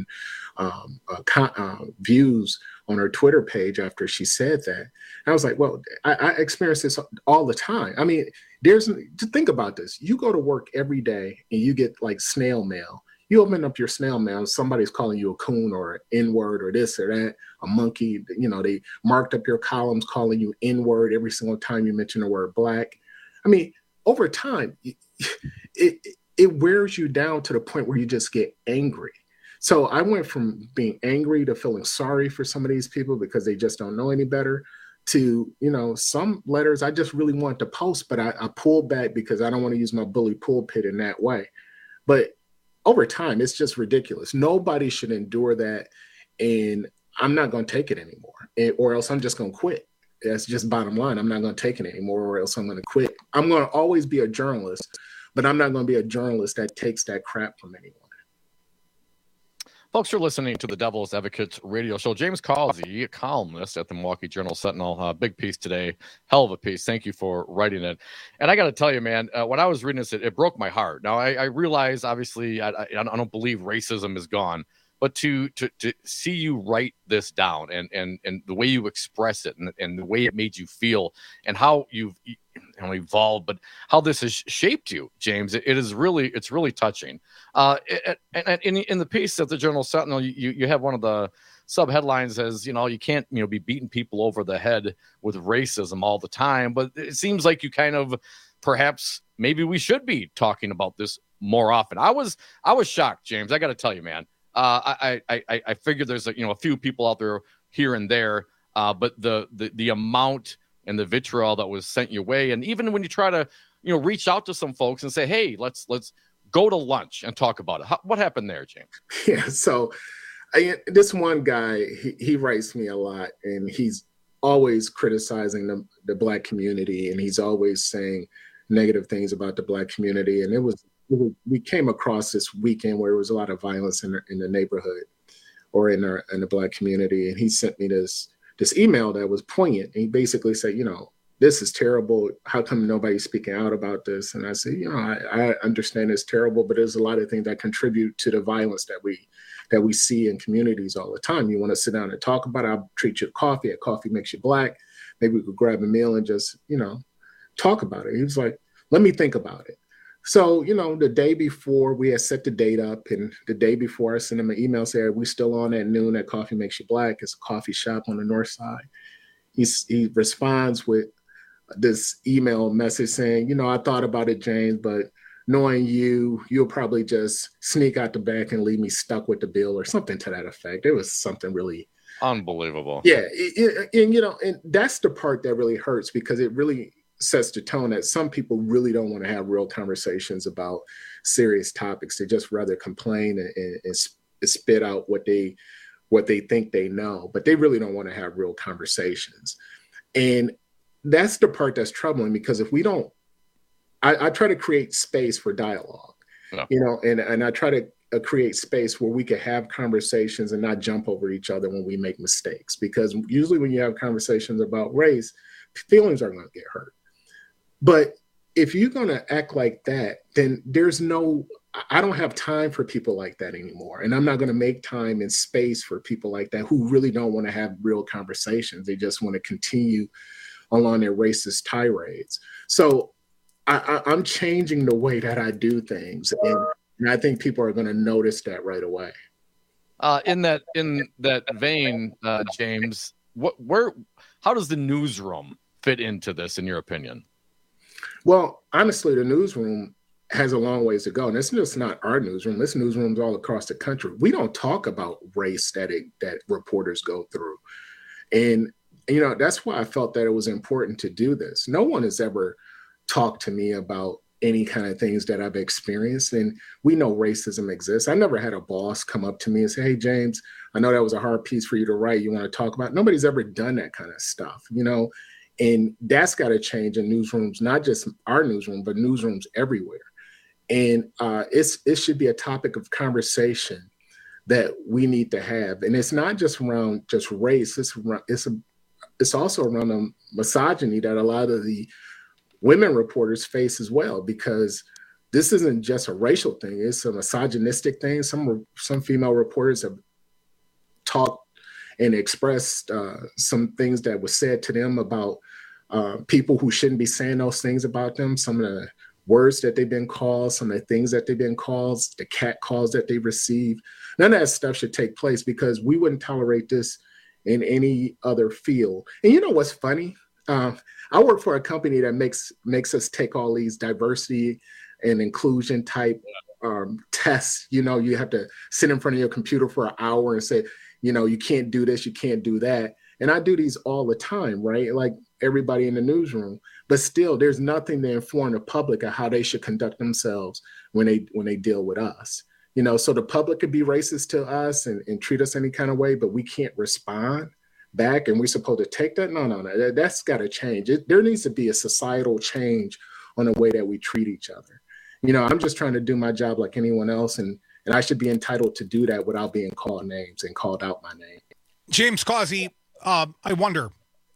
views on her Twitter page after she said that. And I was like, well, I experience this all the time. I mean, just think about this. You go to work every day and you get like snail mail. You open up your snail mail, somebody's calling you a coon or an N-word or this or that, a monkey. You know, they marked up your columns calling you N-word every single time you mention the word black. I mean, over time, it wears you down to the point where you just get angry. So I went from being angry to feeling sorry for some of these people because they just don't know any better to, you know, some letters I just really want to post, but I pulled back because I don't want to use my bully pulpit in that way. But over time, it's just ridiculous. Nobody should endure that. And I'm not going to take it anymore, or else I'm just going to quit. That's just bottom line. I'm not going to take it anymore, or else I'm going to quit. I'm going to always be a journalist, but I'm not going to be a journalist that takes that crap from anyone. Folks, you're listening to the Devil's Advocates radio show. James Causey, a columnist at the Milwaukee Journal-Sentinel. Big piece today. Hell of a piece. Thank you for writing it. And I got to tell you, man, when I was reading this, it broke my heart. Now, I realize, obviously, I don't believe racism is gone. But to see you write this down and the way you express it and the way it made you feel and how you've evolved, but how this has shaped you, James, it's really touching. And in the piece of the Journal-Sentinel, you have one of the sub headlines as, you know, you can't, you know, be beating people over the head with racism all the time. But it seems like you kind of perhaps maybe we should be talking about this more often. I was shocked, James. I got to tell you, man. I figured there's a few people out there here and there, but the amount and the vitriol that was sent your way, and even when you try to reach out to some folks and say, hey, let's go to lunch and talk about it. What happened there, James? Yeah, so this one guy, he writes me a lot, and he's always criticizing the Black community, and he's always saying negative things about the Black community, and we came across this weekend where there was a lot of violence in the neighborhood or in the Black community. And he sent me this email that was poignant. And he basically said, this is terrible. How come nobody's speaking out about this? And I said, I understand it's terrible, but there's a lot of things that contribute to the violence that we see in communities all the time. You want to sit down and talk about it? I'll treat you to coffee. A coffee makes you Black. Maybe we could grab a meal and just, talk about it. He was like, let me think about it. So, the day before we had set the date up, and the day before I sent him an email saying, are we still on at noon at Coffee Makes You Black? It's a coffee shop on the north side. He responds with this email message saying, I thought about it, James, but knowing you'll probably just sneak out the back and leave me stuck with the bill or something to that effect. It was something really unbelievable. Yeah. And that's the part that really hurts, because it really sets the tone that some people really don't want to have real conversations about serious topics. They just rather complain and spit out what they think they know, but they really don't want to have real conversations. And that's the part that's troubling, because if we don't, I try to create space for dialogue, and I try to create space where we can have conversations and not jump over each other when we make mistakes, because usually when you have conversations about race, feelings are going to get hurt. But if you're going to act like that, then I don't have time for people like that anymore. And I'm not going to make time and space for people like that who really don't want to have real conversations. They just want to continue along their racist tirades. So I'm changing the way that I do things. And I think people are going to notice that right away. In that vein, James, how does the newsroom fit into this, in your opinion? Well, honestly, the newsroom has a long ways to go. And it's just not our newsroom. It's newsrooms all across the country. We don't talk about race that reporters go through. And, that's why I felt that it was important to do this. No one has ever talked to me about any kind of things that I've experienced. And we know racism exists. I never had a boss come up to me and say, hey, James, I know that was a hard piece for you to write. You want to talk about it? Nobody's ever done that kind of stuff, and that's got to change in newsrooms, not just our newsroom, but newsrooms everywhere. And it should be a topic of conversation that we need to have. And it's not just around just race. It's also around the misogyny that a lot of the women reporters face as well, because this isn't just a racial thing. It's a misogynistic thing. Some female reporters have talked and expressed some things that was said to them about people who shouldn't be saying those things about them. Some of the words that they've been called, some of the things that they've been called, the cat calls that they received. None of that stuff should take place, because we wouldn't tolerate this in any other field. And you know what's funny? I work for a company that makes us take all these diversity and inclusion type tests. You have to sit in front of your computer for an hour and say, you can't do this, you can't do that. And I do these all the time, right? Like everybody in the newsroom. But still, there's nothing to inform the public of how they should conduct themselves when they deal with us. So the public could be racist to us and treat us any kind of way, but we can't respond back, and we're supposed to take that? No. That's got to change. There needs to be a societal change on the way that we treat each other. I'm just trying to do my job like anyone else, and I should be entitled to do that without being called names and called out my name. James Causey, I wonder,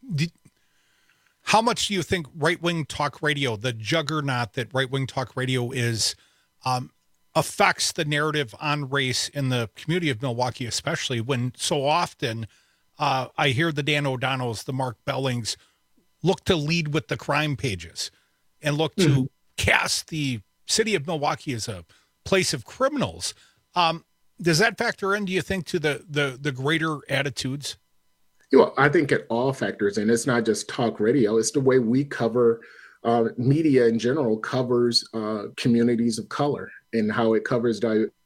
how much do you think right-wing talk radio, the juggernaut that right-wing talk radio is, affects the narrative on race in the community of Milwaukee, especially when so often I hear the Dan O'Donnells, the Mark Bellings look to lead with the crime pages and look to cast the city of Milwaukee as a place of criminals. Does that factor in, do you think, to the greater attitudes? I think it all factors in. It's not just talk radio. It's the way we cover media in general covers communities of color, and how it covers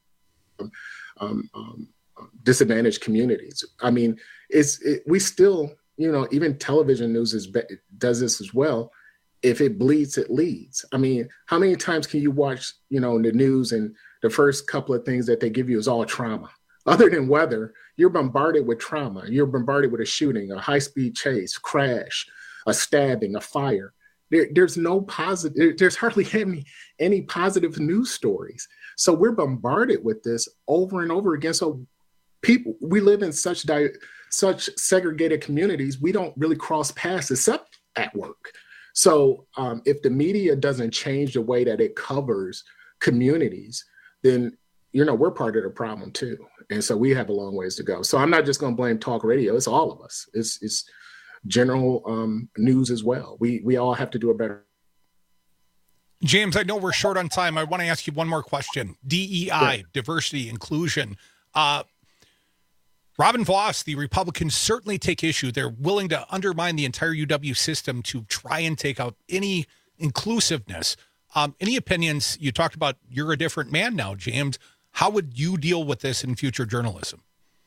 disadvantaged communities. I mean, we still, even television news does this as well. If it bleeds, it leads. I mean, how many times can you watch, the news and the first couple of things that they give you is all trauma? Other than weather, you're bombarded with trauma. You're bombarded with a shooting, a high-speed chase, crash, a stabbing, a fire. There's no positive. There's hardly any positive news stories. So we're bombarded with this over and over again. So we live in such segregated communities. We don't really cross paths except at work. So if the media doesn't change the way that it covers communities, then we're part of the problem too. And so we have a long ways to go. So I'm not just going to blame talk radio. It's all of us. It's general news as well. We all have to do a better. James, I know we're short on time. I want to ask you one more question. DEI, diversity, inclusion. Robin Vos, the Republicans certainly take issue. They're willing to undermine the entire UW system to try and take out any inclusiveness. Any opinions? You talked about you're a different man now, James. How would you deal with this in future journalism?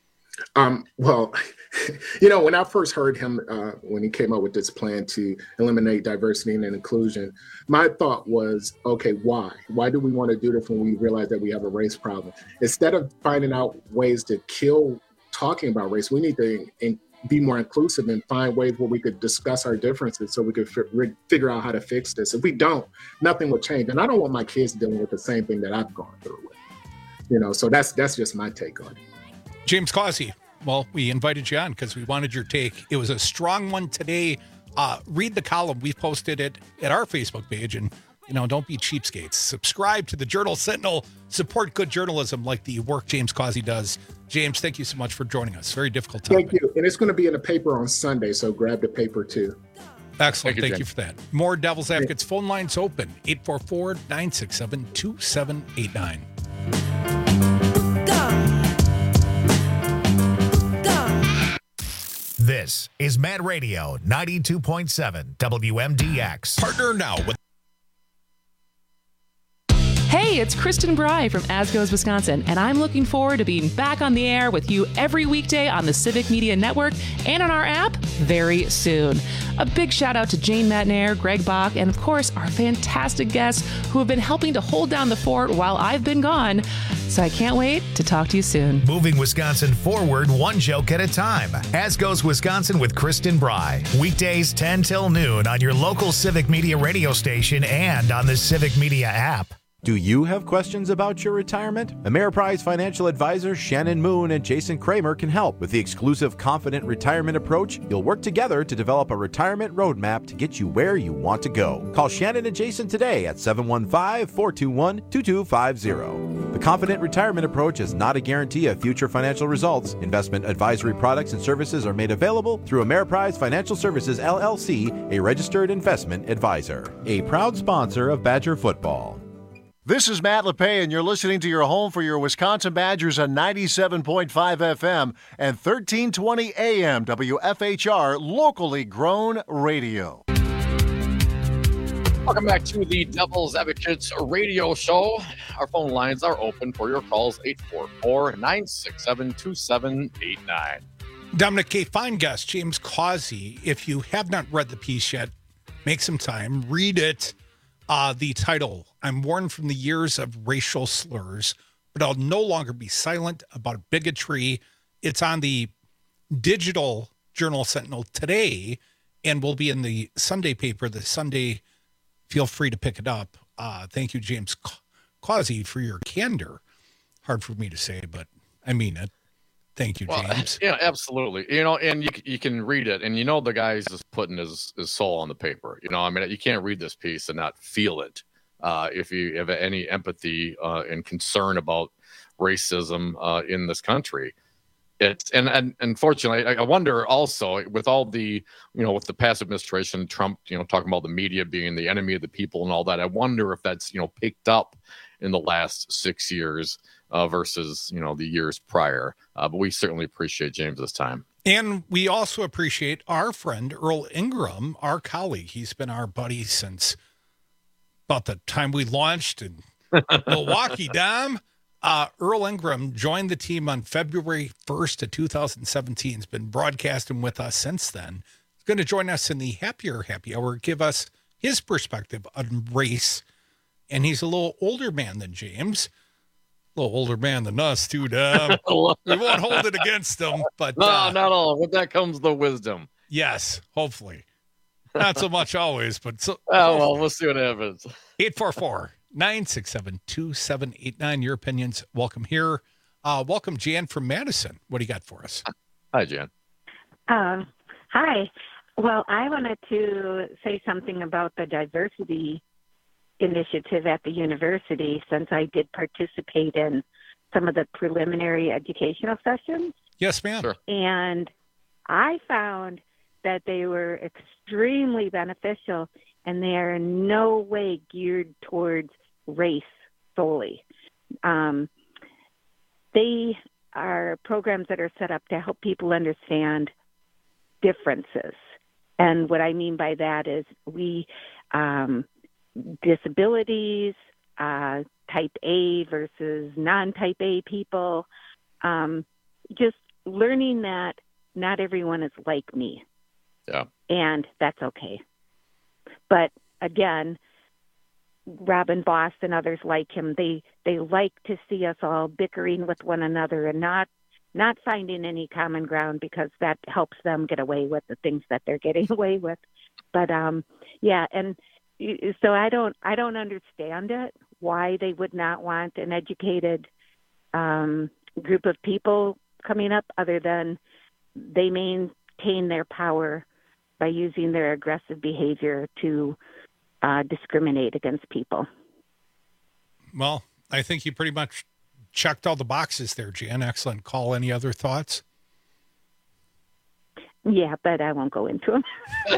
Well, when I first heard him, when he came up with this plan to eliminate diversity and inclusion, my thought was, okay, why? Why do we want to do this when we realize that we have a race problem? Instead of finding out ways to kill talking about race, we need to be more inclusive and find ways where we could discuss our differences so we could figure out how to fix this. If we don't, nothing will change. And I don't want my kids dealing with the same thing that I've gone through with. So that's just my take on it. James Causey, well, we invited you on because we wanted your take. It was a strong one today. Read the column. We posted it at our Facebook page. And, don't be cheapskates. Subscribe to the Journal Sentinel. Support good journalism like the work James Causey does. James, thank you so much for joining us. Very difficult topic. Thank you. And it's going to be in the paper on Sunday, so grab the paper too. Excellent. Thank you for that. More Devil's Advocates phone lines open. 844-967-2789. This is Mad Radio 92.7 WMDX. Partner now with Hey, it's Kristen Bry from As Goes Wisconsin, and I'm looking forward to being back on the air with you every weekday on the Civic Media Network and on our app very soon. A big shout out to Jane Matnair, Greg Bach, and of course our fantastic guests who have been helping to hold down the fort while I've been gone. So I can't wait to talk to you soon. Moving Wisconsin forward one joke at a time. As Goes Wisconsin with Kristen Bry. Weekdays 10 till noon on your local Civic Media radio station and on the Civic Media app. Do you have questions about your retirement? Ameriprise financial advisors Shannon Moon and Jason Kramer can help. With the exclusive Confident Retirement Approach, you'll work together to develop a retirement roadmap to get you where you want to go. Call Shannon and Jason today at 715-421-2250. The Confident Retirement Approach is not a guarantee of future financial results. Investment advisory products and services are made available through Ameriprise Financial Services, LLC, a registered investment advisor. A proud sponsor of Badger football. This is Matt LePay, and you're listening to your home for your Wisconsin Badgers on 97.5 FM and 1320 AM WFHR, locally grown radio. Welcome back to the Devil's Advocates radio show. Our phone lines are open for your calls, 844-967-2789. Dominic K. Fine guest, James Causey. If you have not read the piece yet, make some time, read it. The title, I'm warned from the years of racial slurs, but I'll no longer be silent about bigotry. It's on the digital Journal Sentinel today and will be in the Sunday paper, the Sunday. Feel free to pick it up. Thank you, James Causey, for your candor. Hard for me to say, but I mean it. Thank you, James. Yeah, absolutely. And you can read it, and the guy's just putting his soul on the paper. I mean, you can't read this piece and not feel it. If you have any empathy and concern about racism in this country, and unfortunately, I wonder also with all the with the past administration, Trump, talking about the media being the enemy of the people and all that. I wonder if that's picked up in the last 6 years. Versus, the years prior. But we certainly appreciate James this time. And we also appreciate our friend, Earl Ingram, our colleague. He's been our buddy since about the time we launched in Milwaukee, Dom. Earl Ingram joined the team on February 1st of 2017. He's been broadcasting with us since then. He's going to join us in the Happy Hour, give us his perspective on race. And he's a little older man than James. A little older man than us, too, Dom. We won't hold it against him. But no, not all. With that comes the wisdom. Yes, hopefully. Not so much always, but we'll see what happens. 844-967-2789. Your opinions, welcome here. Welcome, Jan from Madison. What do you got for us? Hi, Jan. Hi. Well, I wanted to say something about the diversity initiative at the university, since I did participate in some of the preliminary educational sessions. Yes, ma'am. Sure. And I found that they were extremely beneficial, and they are in no way geared towards race solely. They are programs that are set up to help people understand differences. And what I mean by that is disabilities, type A versus non-type A people, just learning that not everyone is like me. Yeah. And that's okay. But again, Robin Voss and others like him, they like to see us all bickering with one another and not finding any common ground, because that helps them get away with the things that they're getting away with. But yeah, and so I don't understand it, why they would not want an educated group of people coming up, other than they maintain their power by using their aggressive behavior to discriminate against people. Well, I think you pretty much checked all the boxes there, Jan. Excellent call. Any other thoughts? Yeah, but I won't go into them.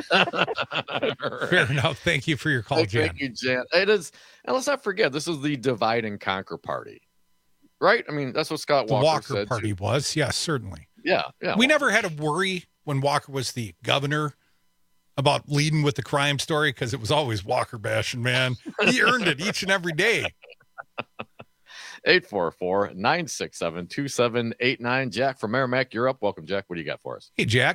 Fair enough. Thank you for your call, Jan. Thank you, Jan. It is, and let's not forget, this is the divide and conquer party, right? I mean, that's what Scott Walker said. The Walker party too. Was, yes, certainly. Yeah. We never had to worry when Walker was the governor about leading with the crime story, because it was always Walker bashing, man. He earned it each and every day. 844-967-2789. Jack from Merrimack, you're up. Welcome, Jack. What do you got for us? Hey, Jack.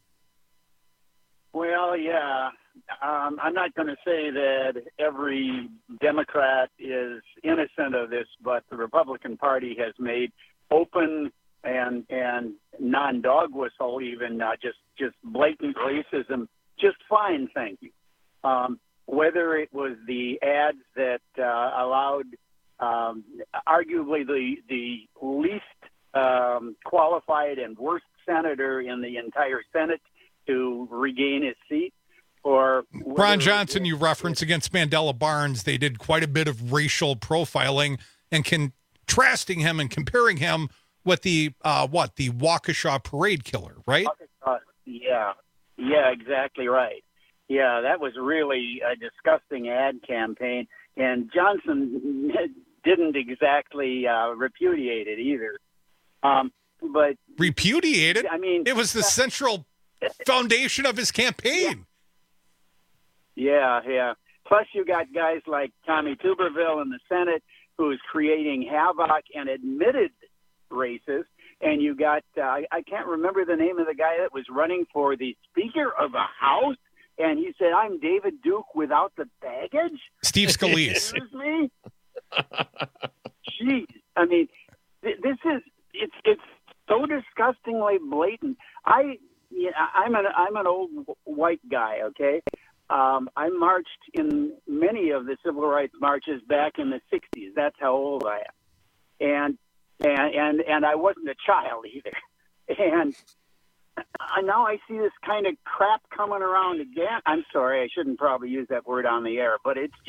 Well, yeah. I'm not going to say that every Democrat is innocent of this, but the Republican Party has made open and non-dog whistle, even just blatant racism, just fine, thank you. Whether it was the ads that allowed arguably the least qualified and worst senator in the entire Senate to regain his seat, or Ron Johnson, you reference against Mandela Barnes, they did quite a bit of racial profiling and contrasting him and comparing him with the Waukesha parade killer, right? Yeah, exactly right. Yeah, that was really a disgusting ad campaign, and Johnson didn't exactly repudiate it either. But repudiated? I mean, it was the central foundation of his campaign. Yeah. Plus, you got guys like Tommy Tuberville in the Senate, who's creating havoc and admitted racist. And you got, I can't remember the name of the guy that was running for the Speaker of the House. And he said, I'm David Duke without the baggage. Steve Scalise. Excuse me? Jeez. I mean, this is, it's so disgustingly blatant. I'm an old white guy, okay? I marched in many of the civil rights marches back in the 60s. That's how old I am. And I wasn't a child either. And now I see this kind of crap coming around again. I'm sorry, I shouldn't probably use that word on the air, but it's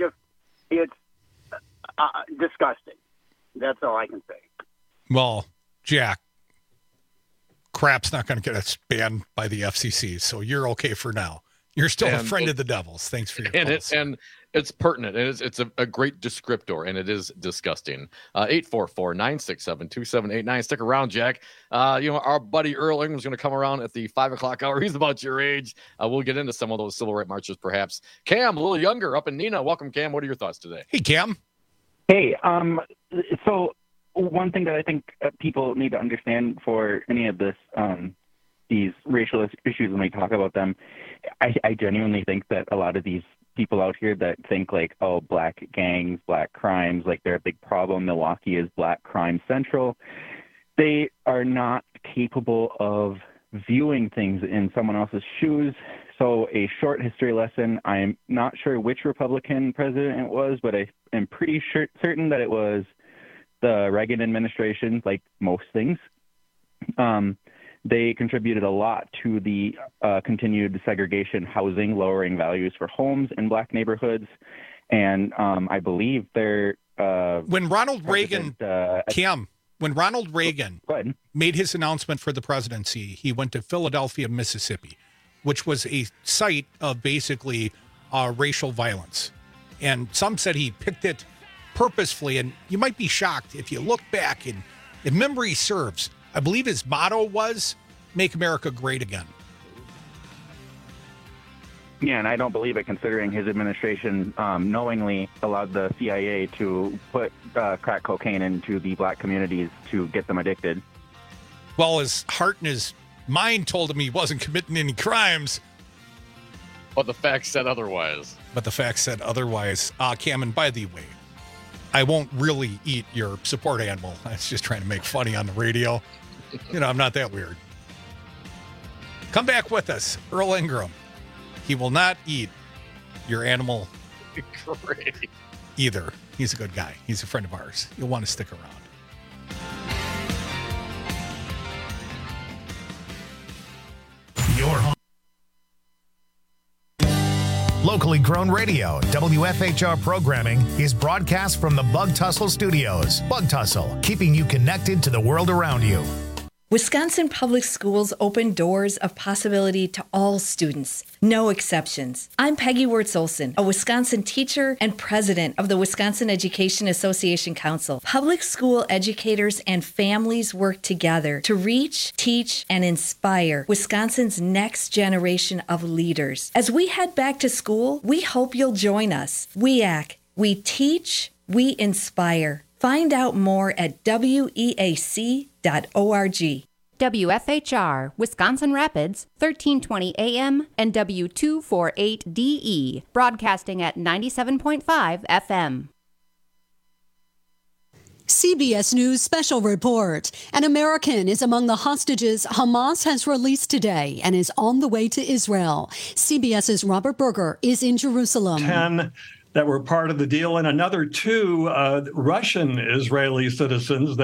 disgusting. That's all I can say. Well, Jack, crap's not going to get us banned by the FCC, so you're okay for now. You're still a friend of the Devils. Thanks for your calls. And it's pertinent. It's a great descriptor, and it is disgusting. 844-967-2789. Stick around, Jack. Our buddy Earl Ingram's going to come around at the 5 o'clock hour. He's about your age. We'll get into some of those civil rights marches, perhaps. Cam, a little younger, up in Neenah. Welcome, Cam. What are your thoughts today? Hey, Cam. Hey, so one thing that I think people need to understand for any of this, these racial issues when we talk about them, I genuinely think that a lot of these people out here that think like, oh, black gangs, black crimes, like they're a big problem. Milwaukee is black crime central. They are not capable of viewing things in someone else's shoes. So a short history lesson, I'm not sure which Republican president it was, but I am pretty certain that it was the Reagan administration, like most things. They contributed a lot to the continued segregation housing, lowering values for homes in black neighborhoods. And I believe they're... when Ronald Reagan made his announcement for the presidency, he went to Philadelphia, Mississippi, which was a site of basically racial violence. And some said he picked it purposefully. And you might be shocked if you look back and if memory serves, I believe his motto was, "Make America Great Again." Yeah, and I don't believe it, considering his administration knowingly allowed the CIA to put crack cocaine into the black communities to get them addicted. Well, his heart and his mind told him he wasn't committing any crimes. But the facts said otherwise. Cam, and by the way, I won't really eat your support animal. I was just trying to make funny on the radio. I'm not that weird. Come back with us, Earl Ingram. He will not eat your animal either. He's a good guy. He's a friend of ours. You'll want to stick around. Your home. Locally grown radio, WFHR programming is broadcast from the Bug Tussle Studios. Bug Tussle, keeping you connected to the world around you. Wisconsin Public Schools open doors of possibility to all students, no exceptions. I'm Peggy Wirtz-Olson, a Wisconsin teacher and president of the Wisconsin Education Association Council. Public school educators and families work together to reach, teach, and inspire Wisconsin's next generation of leaders. As we head back to school, we hope you'll join us. WEAC. We teach, We inspire. Find out more at weac.org. WFHR, Wisconsin Rapids, 1320 AM and W248DE, broadcasting at 97.5 FM. CBS News Special Report. An American is among the hostages Hamas has released today and is on the way to Israel. CBS's Robert Berger is in Jerusalem. 10 that were part of the deal, and another 2 Russian Israeli citizens